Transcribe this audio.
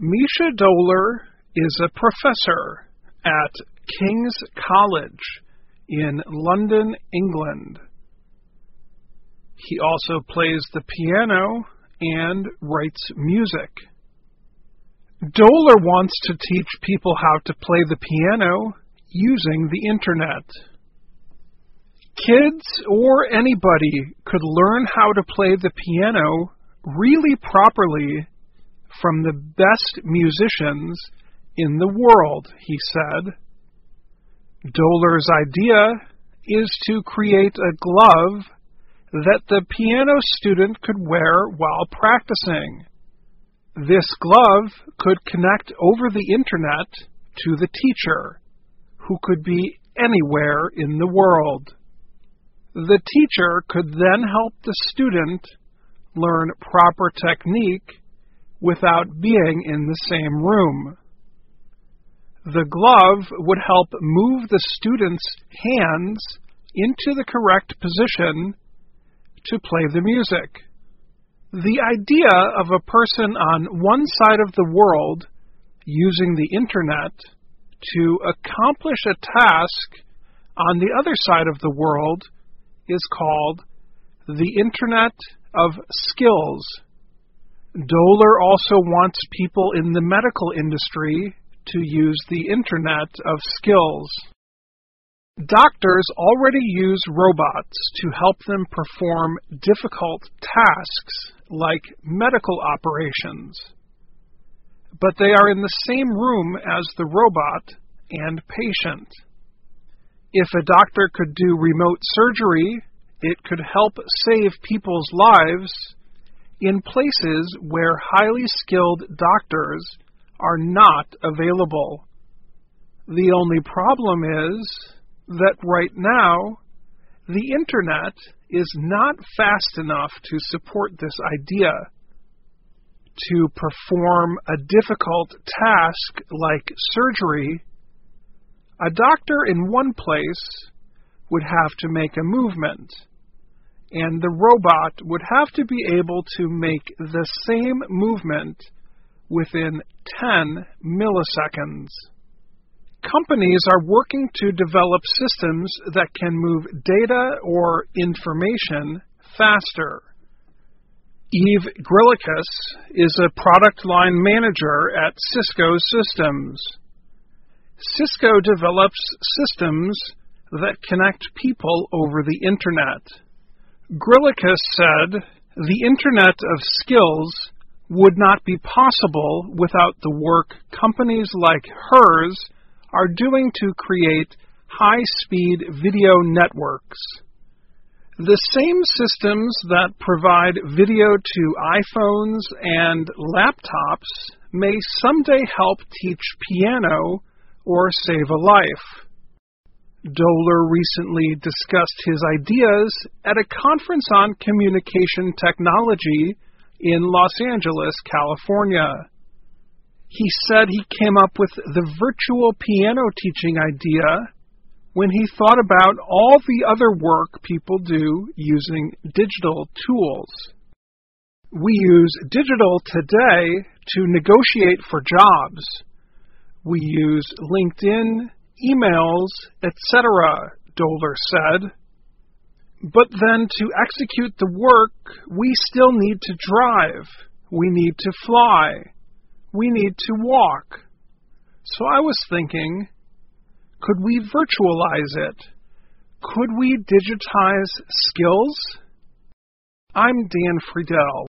Misha Dohler is a professor at King's College in London, England. He also plays the piano and writes music. Dohler wants to teach people how to play the piano using the internet. Kids or anybody could learn how to play the piano really properly from the best musicians in the world, he said. Dohler's idea is to create a glove that the piano student could wear while practicing. This glove could connect over the internet to the teacher, who could be anywhere in the world. The teacher could then help the student learn proper technique without being in the same room. The glove would help move the student's hands into the correct position to play the music. The idea of a person on one side of the world using the internet to accomplish a task on the other side of the world is called the Internet of Skills. Dohler also wants people in the medical industry to use the Internet of Skills. Doctors already use robots to help them perform difficult tasks like medical operations, but they are in the same room as the robot and patient. If a doctor could do remote surgery, it could help save people's lives in places where highly skilled doctors are not available. The only problem is that right now, the internet is not fast enough to support this idea. To perform a difficult task like surgery, a doctor in one place would have to make a movement, and the robot would have to be able to make the same movement within 10 milliseconds. Companies are working to develop systems that can move data or information faster. Eve Grillicus is a product line manager at Cisco Systems. Cisco develops systems that connect people over the internet. Grillicus said, "The Internet of Skills would not be possible without the work companies like hers are doing to create high-speed video networks. The same systems that provide video to iPhones and laptops may someday help teach piano or save a life." Dohler recently discussed his ideas at a conference on communication technology in Los Angeles, California. He said he came up with the virtual piano teaching idea when he thought about all the other work people do using digital tools. We use digital today to negotiate for jobs. We use LinkedIn, emails, etc., Dohler said. But then to execute the work, we still need to drive. We need to fly. We need to walk. So I was thinking, could we virtualize it? Could we digitize skills? I'm Dan Friedel.